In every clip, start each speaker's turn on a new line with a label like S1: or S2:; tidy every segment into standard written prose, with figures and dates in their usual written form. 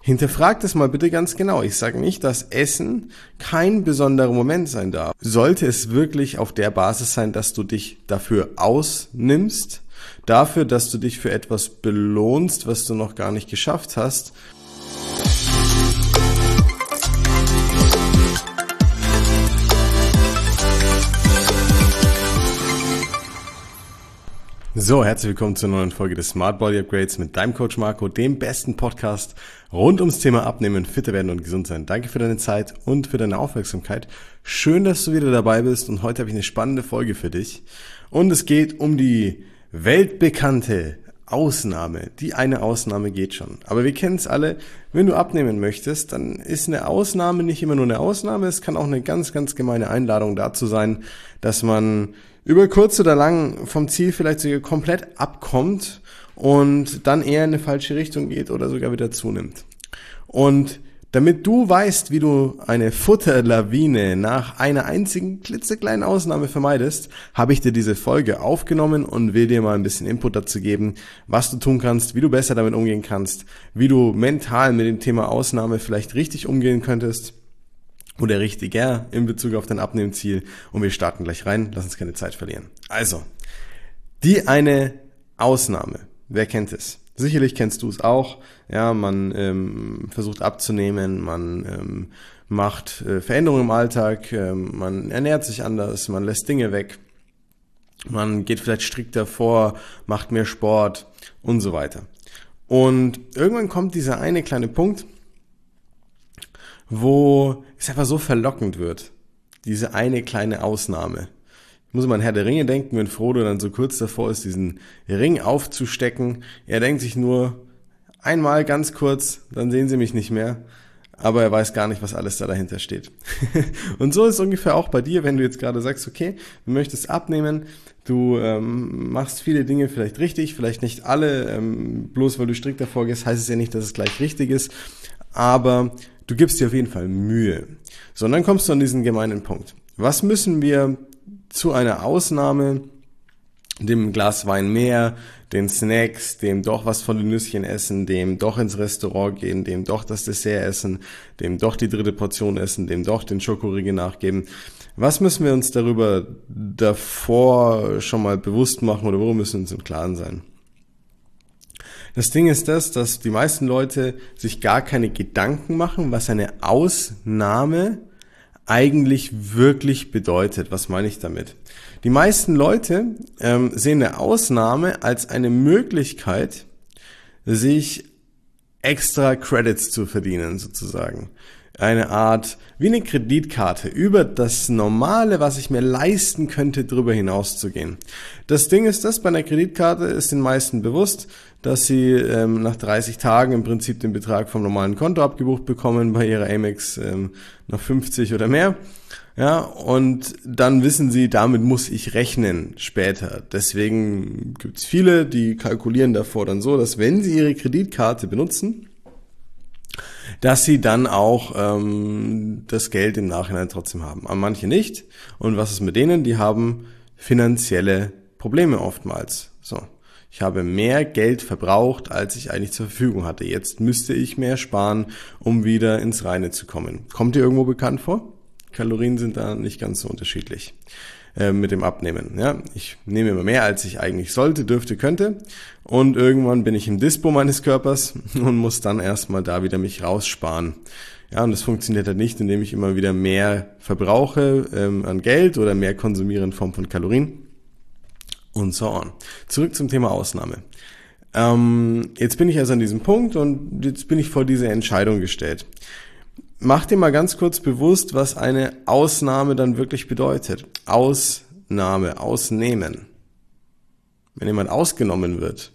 S1: Hinterfragt es mal bitte ganz genau. Ich sage nicht, dass Essen kein besonderer Moment sein darf. Sollte es wirklich auf der Basis sein, dass du dich dafür ausnimmst, dafür, dass du dich für etwas belohnst, was du noch gar nicht geschafft hast. So, herzlich willkommen zur neuen Folge des Smart Body Upgrades mit deinem Coach Marco, dem besten Podcast rund ums Thema Abnehmen, fitter werden und gesund sein. Danke für deine Zeit und für deine Aufmerksamkeit. Schön, dass du wieder dabei bist und heute habe ich eine spannende Folge für dich. Und es geht um die weltbekannte Ausnahme. Die eine Ausnahme geht schon. Aber wir kennen es alle, wenn du abnehmen möchtest, dann ist eine Ausnahme nicht immer nur eine Ausnahme. Es kann auch eine ganz, ganz gemeine Einladung dazu sein, dass man über kurz oder lang vom Ziel vielleicht sogar komplett abkommt und dann eher in eine falsche Richtung geht oder sogar wieder zunimmt. Und damit du weißt, wie du eine Futterlawine nach einer einzigen klitzekleinen Ausnahme vermeidest, habe ich dir diese Folge aufgenommen und will dir mal ein bisschen Input dazu geben, was du tun kannst, wie du besser damit umgehen kannst, wie du mental mit dem Thema Ausnahme vielleicht richtig umgehen könntest oder richtiger in Bezug auf dein Abnehmziel. Und wir starten gleich rein, lass uns keine Zeit verlieren. Also, die eine Ausnahme, wer kennt es? Sicherlich kennst du es auch. Ja, man versucht abzunehmen, man macht Veränderungen im Alltag, man ernährt sich anders, man lässt Dinge weg, man geht vielleicht strikter vor, macht mehr Sport und so weiter. Und irgendwann kommt dieser eine kleine Punkt, wo es einfach so verlockend wird. Diese eine kleine Ausnahme. Ich muss immer an Herr der Ringe denken, wenn Frodo dann so kurz davor ist, diesen Ring aufzustecken. Er denkt sich nur, einmal ganz kurz, dann sehen sie mich nicht mehr. Aber er weiß gar nicht, was alles da dahinter steht. Und so ist es ungefähr auch bei dir, wenn du jetzt gerade sagst, okay, du möchtest abnehmen, du machst viele Dinge vielleicht richtig, vielleicht nicht alle, bloß weil du strikt davor gehst, heißt es ja nicht, dass es gleich richtig ist, aber du gibst dir auf jeden Fall Mühe. So, und dann kommst du an diesen gemeinen Punkt. Was müssen wir zu einer Ausnahme, dem Glas Wein mehr, den Snacks, dem doch was von den Nüsschen essen, dem doch ins Restaurant gehen, dem doch das Dessert essen, dem doch die dritte Portion essen, dem doch den Schokoriegel nachgeben. Was müssen wir uns darüber davor schon mal bewusst machen oder worum müssen wir uns im Klaren sein? Das Ding ist das, dass die meisten Leute sich gar keine Gedanken machen, was eine Ausnahme eigentlich wirklich bedeutet. Was meine ich damit? Die meisten Leute sehen eine Ausnahme als eine Möglichkeit, sich extra Credits zu verdienen, sozusagen. Eine Art, wie eine Kreditkarte, über das Normale, was ich mir leisten könnte, drüber hinaus zu gehen. Das Ding ist das, bei einer Kreditkarte ist den meisten bewusst, dass sie nach 30 Tagen im Prinzip den Betrag vom normalen Konto abgebucht bekommen, bei ihrer Amex noch 50 oder mehr. Ja, und dann wissen sie, damit muss ich rechnen später. Deswegen gibt's viele, die kalkulieren davor dann so, dass wenn sie ihre Kreditkarte benutzen, dass sie dann auch das Geld im Nachhinein trotzdem haben. Aber manche nicht. Und was ist mit denen? Die haben finanzielle Probleme oftmals. So, ich habe mehr Geld verbraucht, als ich eigentlich zur Verfügung hatte. Jetzt müsste ich mehr sparen, um wieder ins Reine zu kommen. Kommt dir irgendwo bekannt vor? Kalorien sind da nicht ganz so unterschiedlich mit dem Abnehmen. Ja, ich nehme immer mehr, als ich eigentlich sollte, dürfte, könnte. Und irgendwann bin ich im Dispo meines Körpers und muss dann erstmal da wieder mich raussparen. Ja, und das funktioniert halt nicht, indem ich immer wieder mehr verbrauche an Geld oder mehr konsumiere in Form von Kalorien und so on. Zurück zum Thema Ausnahme. Jetzt bin ich also an diesem Punkt und jetzt bin ich vor diese Entscheidung gestellt. Mach dir mal ganz kurz bewusst, was eine Ausnahme dann wirklich bedeutet. Ausnahme, ausnehmen. Wenn jemand ausgenommen wird,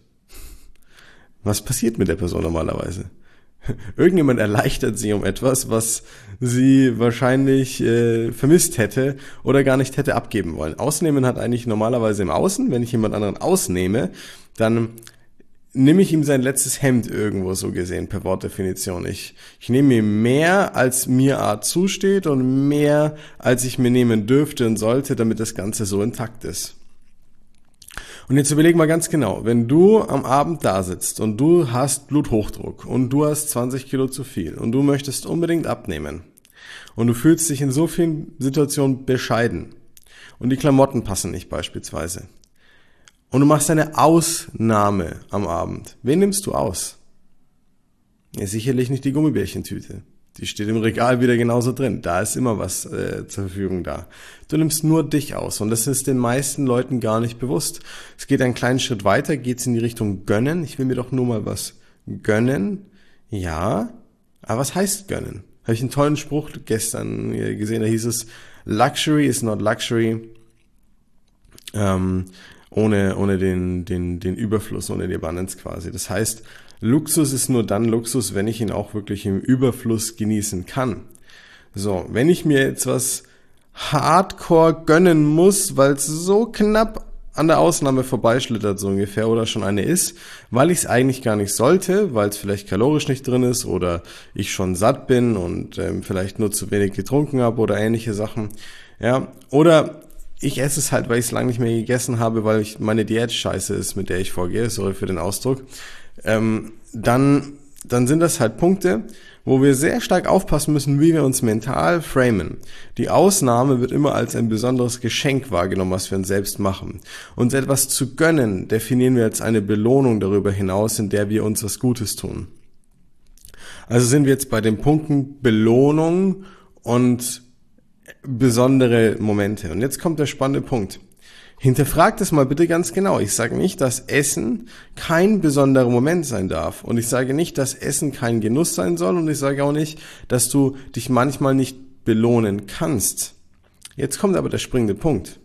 S1: was passiert mit der Person normalerweise? Irgendjemand erleichtert sie um etwas, was sie wahrscheinlich vermisst hätte oder gar nicht hätte abgeben wollen. Ausnehmen hat eigentlich normalerweise im Außen. Wenn ich jemand anderen ausnehme, dann nehme ich ihm sein letztes Hemd irgendwo so gesehen, per Wortdefinition. Ich nehme ihm mehr, als mir zusteht und mehr, als ich mir nehmen dürfte und sollte, damit das Ganze so intakt ist. Und jetzt überleg mal ganz genau, wenn du am Abend da sitzt und du hast Bluthochdruck und du hast 20 Kilo zu viel und du möchtest unbedingt abnehmen und du fühlst dich in so vielen Situationen bescheiden und die Klamotten passen nicht beispielsweise und du machst eine Ausnahme am Abend. Wen nimmst du aus? Ja, sicherlich nicht die Gummibärchentüte. Die steht im Regal wieder genauso drin. Da ist immer was zur Verfügung da. Du nimmst nur dich aus und das ist den meisten Leuten gar nicht bewusst. Es geht einen kleinen Schritt weiter, geht es in die Richtung gönnen. Ich will mir doch nur mal was gönnen. Ja, aber was heißt gönnen? Habe ich einen tollen Spruch gestern gesehen, da hieß es, Luxury is not luxury, ohne den Überfluss, ohne die Abundance quasi. Das heißt, Luxus ist nur dann Luxus, wenn ich ihn auch wirklich im Überfluss genießen kann. So, wenn ich mir jetzt was Hardcore gönnen muss, weil es so knapp an der Ausnahme vorbeischlittert, so ungefähr, oder schon eine ist, weil ich es eigentlich gar nicht sollte, weil es vielleicht kalorisch nicht drin ist oder ich schon satt bin und vielleicht nur zu wenig getrunken habe oder ähnliche Sachen. Ja, oder ich esse es halt, weil ich es lange nicht mehr gegessen habe, weil meine Diät scheiße ist, mit der ich vorgehe, sorry für den Ausdruck. Dann sind das halt Punkte, wo wir sehr stark aufpassen müssen, wie wir uns mental framen. Die Ausnahme wird immer als ein besonderes Geschenk wahrgenommen, was wir uns selbst machen. Uns etwas zu gönnen, definieren wir als eine Belohnung darüber hinaus, in der wir uns was Gutes tun. Also sind wir jetzt bei den Punkten Belohnung und besondere Momente. Und jetzt kommt der spannende Punkt. Hinterfragt es mal bitte ganz genau. Ich sage nicht, dass Essen kein besonderer Moment sein darf. Und ich sage nicht, dass Essen kein Genuss sein soll. Und ich sage auch nicht, dass du dich manchmal nicht belohnen kannst. Jetzt kommt aber der springende Punkt.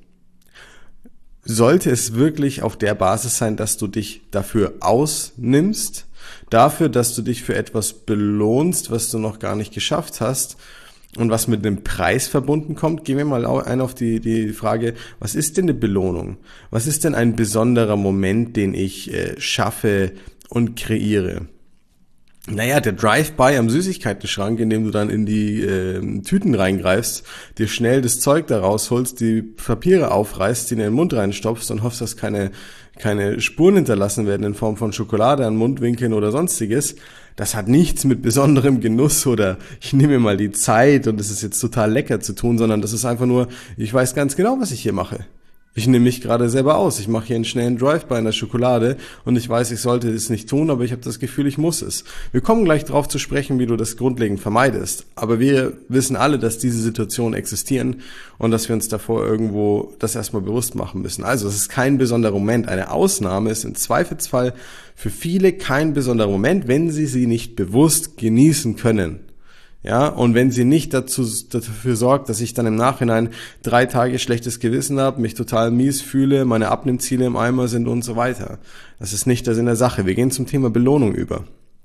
S1: Sollte es wirklich auf der Basis sein, dass du dich dafür ausnimmst, dafür, dass du dich für etwas belohnst, was du noch gar nicht geschafft hast, und was mit einem Preis verbunden kommt, gehen wir mal ein auf die Frage, was ist denn eine Belohnung? Was ist denn ein besonderer Moment, den ich schaffe und kreiere? Naja, der Drive-by am Süßigkeitenschrank, in dem du dann in die Tüten reingreifst, dir schnell das Zeug da rausholst, die Papiere aufreißt, die in den Mund reinstopfst und hoffst, dass keine Spuren hinterlassen werden in Form von Schokolade an Mundwinkeln oder sonstiges. Das hat nichts mit besonderem Genuss oder ich nehme mir mal die Zeit und es ist jetzt total lecker zu tun, sondern das ist einfach nur, ich weiß ganz genau, was ich hier mache. Ich nehme mich gerade selber aus. Ich mache hier einen schnellen Drive-by in der Schokolade und ich weiß, ich sollte es nicht tun, aber ich habe das Gefühl, ich muss es. Wir kommen gleich drauf zu sprechen, wie du das grundlegend vermeidest. Aber wir wissen alle, dass diese Situationen existieren und dass wir uns davor irgendwo das erstmal bewusst machen müssen. Also es ist kein besonderer Moment. Eine Ausnahme ist im Zweifelsfall für viele kein besonderer Moment, wenn sie nicht bewusst genießen können. Ja, und wenn sie nicht dafür sorgt, dass ich dann im Nachhinein 3 Tage schlechtes Gewissen habe, mich total mies fühle, meine Abnehmziele im Eimer sind und so weiter. Das ist nicht der Sinn der Sache. Wir gehen zum Thema Belohnung über.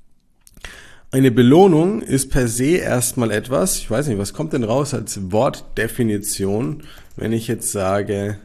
S1: Eine Belohnung ist per se erstmal etwas, ich weiß nicht, was kommt denn raus als Wortdefinition, wenn ich jetzt sage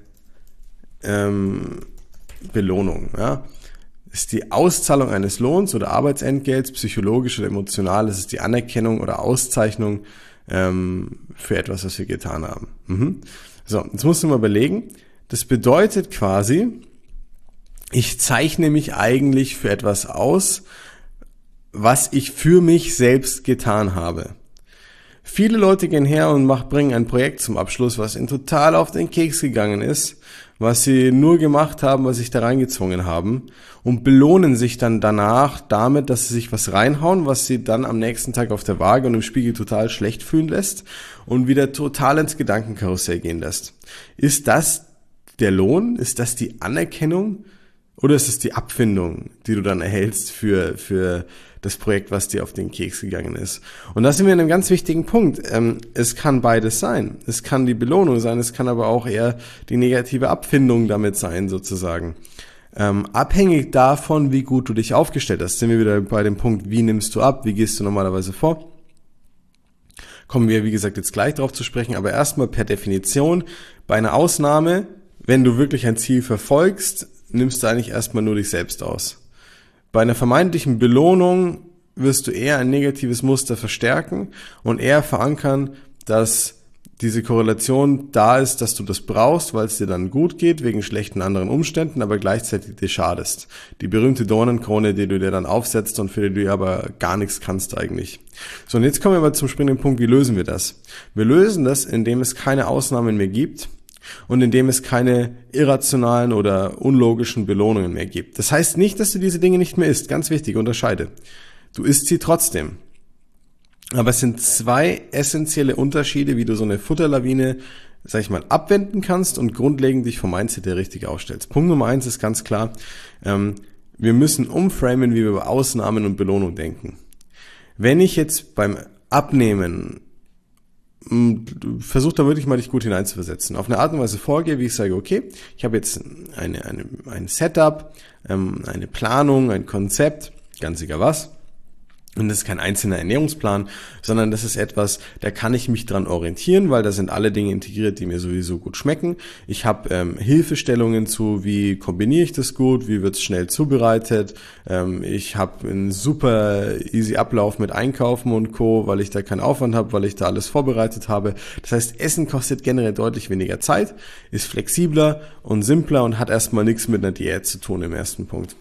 S1: Belohnung, ja? Ist die Auszahlung eines Lohns oder Arbeitsentgelts, psychologisch oder emotional, es ist die Anerkennung oder Auszeichnung für etwas, was wir getan haben. So, jetzt musst du mal überlegen, das bedeutet quasi, ich zeichne mich eigentlich für etwas aus, was ich für mich selbst getan habe. Viele Leute gehen her und bringen ein Projekt zum Abschluss, was ihnen total auf den Keks gegangen ist, was sie nur gemacht haben, was sich da reingezwungen haben und belohnen sich dann danach damit, dass sie sich was reinhauen, was sie dann am nächsten Tag auf der Waage und im Spiegel total schlecht fühlen lässt und wieder total ins Gedankenkarussell gehen lässt. Ist das der Lohn? Ist das die Anerkennung? Oder ist es die Abfindung, die du dann erhältst für das Projekt, was dir auf den Keks gegangen ist? Und da sind wir an einem ganz wichtigen Punkt. Es kann beides sein. Es kann die Belohnung sein, es kann aber auch eher die negative Abfindung damit sein, sozusagen. Abhängig davon, wie gut du dich aufgestellt hast, sind wir wieder bei dem Punkt, wie nimmst du ab, wie gehst du normalerweise vor? Kommen wir, wie gesagt, jetzt gleich drauf zu sprechen, aber erstmal per Definition, bei einer Ausnahme, wenn du wirklich ein Ziel verfolgst, nimmst du eigentlich erstmal nur dich selbst aus. Bei einer vermeintlichen Belohnung wirst du eher ein negatives Muster verstärken und eher verankern, dass diese Korrelation da ist, dass du das brauchst, weil es dir dann gut geht, wegen schlechten anderen Umständen, aber gleichzeitig dir schadest. Die berühmte Dornenkrone, die du dir dann aufsetzt und für die du aber gar nichts kannst eigentlich. So, und jetzt kommen wir mal zum springenden Punkt, wie lösen wir das? Wir lösen das, indem es keine Ausnahmen mehr gibt und indem es keine irrationalen oder unlogischen Belohnungen mehr gibt. Das heißt nicht, dass du diese Dinge nicht mehr isst, ganz wichtig, unterscheide. Du isst sie trotzdem. Aber es sind zwei essentielle Unterschiede, wie du so eine Futterlawine, sag ich mal, abwenden kannst und grundlegend dich vom Mindset her richtig aufstellst. Punkt Nummer 1 ist ganz klar, wir müssen umframen, wie wir über Ausnahmen und Belohnung denken. Wenn ich jetzt beim Abnehmen versuch da wirklich mal dich gut hineinzuversetzen. Auf eine Art und Weise vorgehe, wie ich sage, okay, ich habe jetzt ein Setup, eine Planung, ein Konzept, ganz egal was. Und das ist kein einzelner Ernährungsplan, sondern das ist etwas, da kann ich mich dran orientieren, weil da sind alle Dinge integriert, die mir sowieso gut schmecken. Ich habe Hilfestellungen zu, wie kombiniere ich das gut, wie wird es schnell zubereitet. Ich habe einen super easy Ablauf mit Einkaufen und Co., weil ich da keinen Aufwand habe, weil ich da alles vorbereitet habe. Das heißt, Essen kostet generell deutlich weniger Zeit, ist flexibler und simpler und hat erstmal nichts mit einer Diät zu tun im ersten Punkt.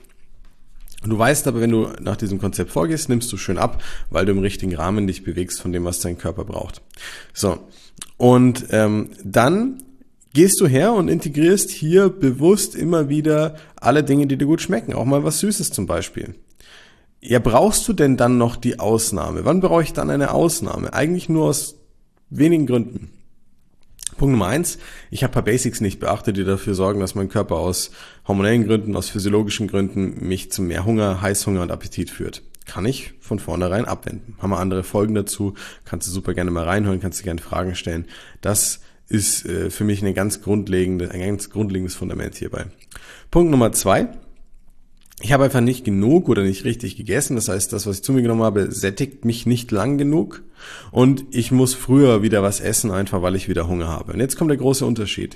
S1: Du weißt aber, wenn du nach diesem Konzept vorgehst, nimmst du schön ab, weil du im richtigen Rahmen dich bewegst von dem, was dein Körper braucht. So, und dann gehst du her und integrierst hier bewusst immer wieder alle Dinge, die dir gut schmecken, auch mal was Süßes zum Beispiel. Ja, brauchst du denn dann noch die Ausnahme? Wann brauche ich dann eine Ausnahme? Eigentlich nur aus wenigen Gründen. Punkt Nummer 1, ich habe ein paar Basics nicht beachtet, die dafür sorgen, dass mein Körper aus hormonellen Gründen, aus physiologischen Gründen mich zu mehr Hunger, Heißhunger und Appetit führt. Kann ich von vornherein abwenden. Haben wir andere Folgen dazu, kannst du super gerne mal reinhören, kannst du gerne Fragen stellen. Das ist für mich ein ganz grundlegendes Fundament hierbei. Punkt Nummer 2. Ich habe einfach nicht genug oder nicht richtig gegessen. Das heißt, das, was ich zu mir genommen habe, sättigt mich nicht lang genug. Und ich muss früher wieder was essen, einfach weil ich wieder Hunger habe. Und jetzt kommt der große Unterschied.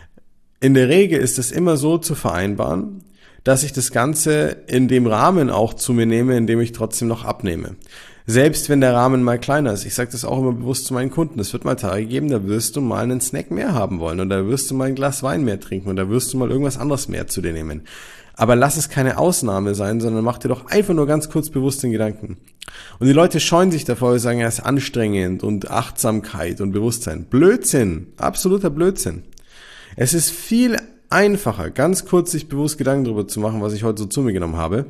S1: In der Regel ist es immer so zu vereinbaren, dass ich das Ganze in dem Rahmen auch zu mir nehme, in dem ich trotzdem noch abnehme. Selbst wenn der Rahmen mal kleiner ist. Ich sage das auch immer bewusst zu meinen Kunden. Es wird mal Tage geben, da wirst du mal einen Snack mehr haben wollen. Und da wirst du mal ein Glas Wein mehr trinken. Und da wirst du mal irgendwas anderes mehr zu dir nehmen. Aber lass es keine Ausnahme sein, sondern mach dir doch einfach nur ganz kurz bewusst den Gedanken. Und die Leute scheuen sich davor, sagen, ja, es ist anstrengend und Achtsamkeit und Bewusstsein. Blödsinn, absoluter Blödsinn. Es ist viel einfacher, ganz kurz sich bewusst Gedanken darüber zu machen, was ich heute so zu mir genommen habe.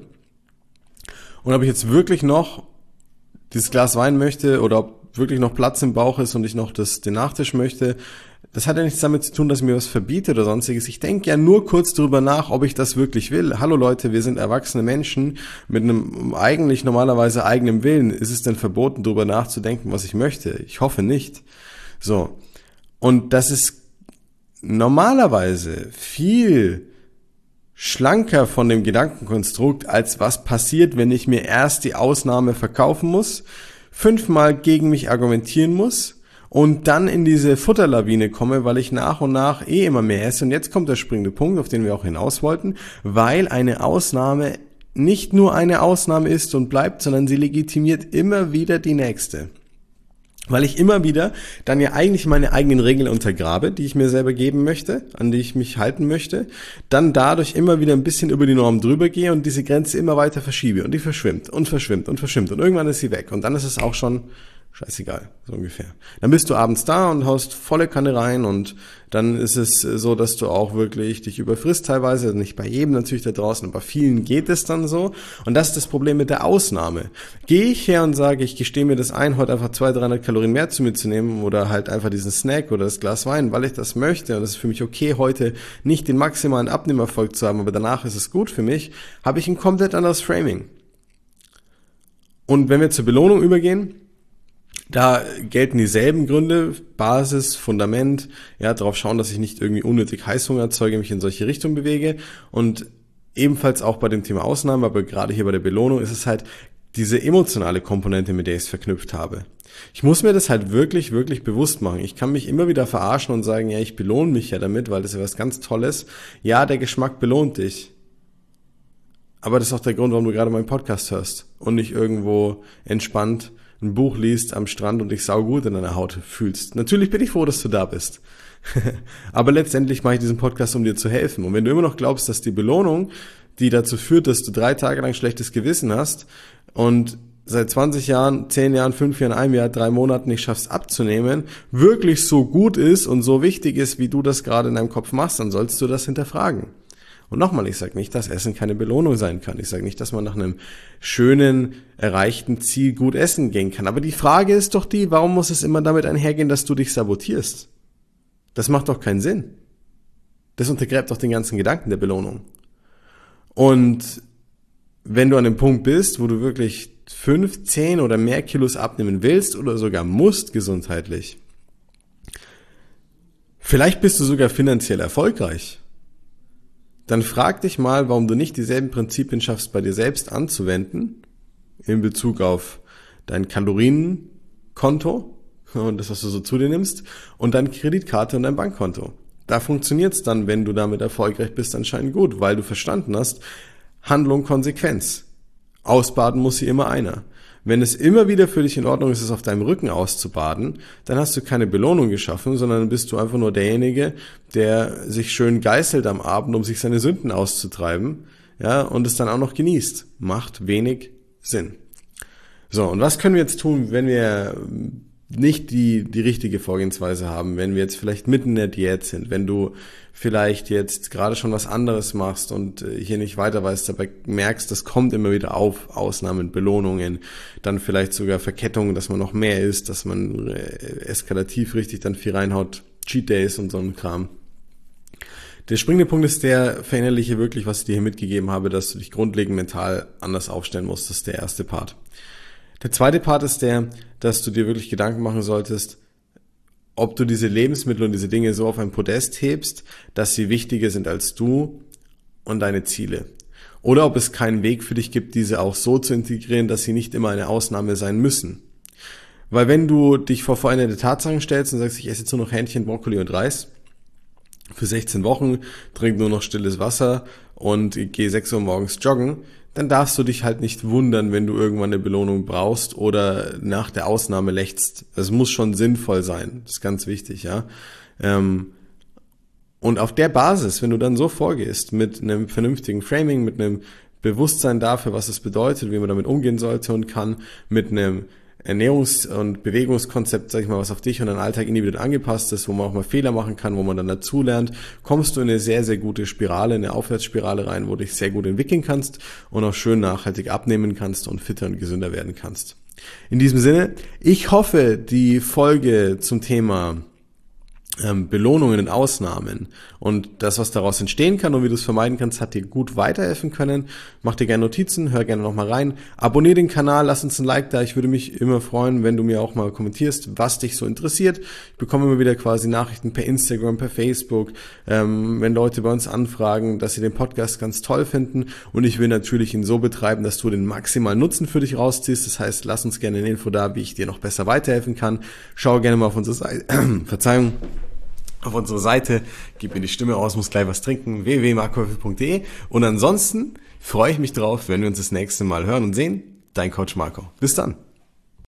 S1: Und ob ich jetzt wirklich noch dieses Glas Wein möchte oder ob wirklich noch Platz im Bauch ist und ich noch den Nachtisch möchte, das hat ja nichts damit zu tun, dass ich mir was verbiete oder sonstiges. Ich denke ja nur kurz drüber nach, ob ich das wirklich will. Hallo Leute, wir sind erwachsene Menschen mit einem eigentlich normalerweise eigenen Willen. Ist es denn verboten, drüber nachzudenken, was ich möchte? Ich hoffe nicht. So. Und das ist normalerweise viel schlanker von dem Gedankenkonstrukt, als was passiert, wenn ich mir erst die Ausnahme verkaufen muss, 5-mal gegen mich argumentieren muss und dann in diese Futterlawine komme, weil ich nach und nach immer mehr esse. Und jetzt kommt der springende Punkt, auf den wir auch hinaus wollten, weil eine Ausnahme nicht nur eine Ausnahme ist und bleibt, sondern sie legitimiert immer wieder die nächste. Weil ich immer wieder dann ja eigentlich meine eigenen Regeln untergrabe, die ich mir selber geben möchte, an die ich mich halten möchte, dann dadurch immer wieder ein bisschen über die Norm drüber gehe und diese Grenze immer weiter verschiebe und die verschwimmt und verschwimmt und verschwimmt und irgendwann ist sie weg und dann ist es auch schon scheißegal, so ungefähr. Dann bist du abends da und haust volle Kanne rein und dann ist es so, dass du auch wirklich dich überfrisst teilweise, nicht bei jedem natürlich da draußen, aber bei vielen geht es dann so und das ist das Problem mit der Ausnahme. Gehe ich her und sage, ich gestehe mir das ein, heute einfach 200-300 Kalorien mehr zu mir zu nehmen oder halt einfach diesen Snack oder das Glas Wein, weil ich das möchte und es ist für mich okay, heute nicht den maximalen Abnehmerfolg zu haben, aber danach ist es gut für mich, habe ich ein komplett anderes Framing. Und wenn wir zur Belohnung übergehen, da gelten dieselben Gründe, Basis, Fundament, ja, darauf schauen, dass ich nicht irgendwie unnötig Heißhunger erzeuge, mich in solche Richtungen bewege und ebenfalls auch bei dem Thema Ausnahmen, aber gerade hier bei der Belohnung ist es halt diese emotionale Komponente, mit der ich es verknüpft habe. Ich muss mir das halt wirklich, wirklich bewusst machen. Ich kann mich immer wieder verarschen und sagen, ja, ich belohne mich ja damit, weil das ist ja was ganz Tolles. Ja, der Geschmack belohnt dich. Aber das ist auch der Grund, warum du gerade meinen Podcast hörst und nicht irgendwo entspannt ein Buch liest am Strand und dich saugut in deiner Haut fühlst. Natürlich bin ich froh, dass du da bist. Aber letztendlich mache ich diesen Podcast, um dir zu helfen. Und wenn du immer noch glaubst, dass die Belohnung, die dazu führt, dass du 3 Tage lang schlechtes Gewissen hast und seit 20 Jahren, 10 Jahren, 5 Jahren, 1 Jahr, 3 Monaten nicht schaffst abzunehmen, wirklich so gut ist und so wichtig ist, wie du das gerade in deinem Kopf machst, dann sollst du das hinterfragen. Und nochmal, ich sage nicht, dass Essen keine Belohnung sein kann. Ich sage nicht, dass man nach einem schönen, erreichten Ziel gut essen gehen kann. Aber die Frage ist doch die, warum muss es immer damit einhergehen, dass du dich sabotierst? Das macht doch keinen Sinn. Das untergräbt doch den ganzen Gedanken der Belohnung. Und wenn du an dem Punkt bist, wo du wirklich 5, 10 oder mehr Kilos abnehmen willst oder sogar musst gesundheitlich, vielleicht bist du sogar finanziell erfolgreich, dann frag dich mal, warum du nicht dieselben Prinzipien schaffst, bei dir selbst anzuwenden, in Bezug auf dein Kalorienkonto und das, was du so zu dir nimmst, und deine Kreditkarte und dein Bankkonto. Da funktioniert's dann, wenn du damit erfolgreich bist, anscheinend gut, weil du verstanden hast, Handlung, Konsequenz. Ausbaden muss hier immer einer. Wenn es immer wieder für dich in Ordnung ist, es auf deinem Rücken auszubaden, dann hast du keine Belohnung geschaffen, sondern bist du einfach nur derjenige, der sich schön geißelt am Abend, um sich seine Sünden auszutreiben, ja, und es dann auch noch genießt. Macht wenig Sinn. So, und was können wir jetzt tun, wenn wir nicht die richtige Vorgehensweise haben, wenn wir jetzt vielleicht mitten in der Diät sind, wenn du vielleicht jetzt gerade schon was anderes machst und hier nicht weiter weißt, aber merkst, das kommt immer wieder auf, Ausnahmen, Belohnungen, dann vielleicht sogar Verkettungen, dass man noch mehr isst, dass man eskalativ richtig dann viel reinhaut, Cheat Days und so ein Kram. Der springende Punkt ist der, verinnerliche wirklich, was ich dir hier mitgegeben habe, dass du dich grundlegend mental anders aufstellen musst. Das ist der erste Part. Der zweite Part ist der, dass du dir wirklich Gedanken machen solltest, ob du diese Lebensmittel und diese Dinge so auf ein Podest hebst, dass sie wichtiger sind als du und deine Ziele. Oder ob es keinen Weg für dich gibt, diese auch so zu integrieren, dass sie nicht immer eine Ausnahme sein müssen. Weil wenn du dich vor veränderte Tatsachen stellst und sagst, ich esse jetzt nur noch Hähnchen, Brokkoli und Reis für 16 Wochen, trinke nur noch stilles Wasser und gehe 6 Uhr morgens joggen, dann darfst du dich halt nicht wundern, wenn du irgendwann eine Belohnung brauchst oder nach der Ausnahme lechzt. Es muss schon sinnvoll sein. Das ist ganz wichtig, ja. Und auf der Basis, wenn du dann so vorgehst, mit einem vernünftigen Framing, mit einem Bewusstsein dafür, was es bedeutet, wie man damit umgehen sollte und kann, mit einem Ernährungs- und Bewegungskonzept, sag ich mal, was auf dich und deinen Alltag individuell angepasst ist, wo man auch mal Fehler machen kann, wo man dann dazulernt, kommst du in eine sehr, sehr gute Spirale, eine Aufwärtsspirale rein, wo du dich sehr gut entwickeln kannst und auch schön nachhaltig abnehmen kannst und fitter und gesünder werden kannst. In diesem Sinne, ich hoffe, die Folge zum Thema Belohnungen und Ausnahmen und das, was daraus entstehen kann und wie du es vermeiden kannst, hat dir gut weiterhelfen können. Mach dir gerne Notizen, hör gerne nochmal rein. Abonnier den Kanal, lass uns ein Like da. Ich würde mich immer freuen, wenn du mir auch mal kommentierst, was dich so interessiert. Ich bekomme immer wieder quasi Nachrichten per Instagram, per Facebook, wenn Leute bei uns anfragen, dass sie den Podcast ganz toll finden, und ich will natürlich ihn so betreiben, dass du den maximalen Nutzen für dich rausziehst. Das heißt, lass uns gerne eine Info da, wie ich dir noch besser weiterhelfen kann. Schau gerne mal auf unsere Seite, auf unsere Seite, gib mir die Stimme aus, muss gleich was trinken, www.markwölfel.de, und ansonsten freue ich mich drauf, wenn wir uns das nächste Mal hören und sehen. Dein Coach Marco. Bis dann.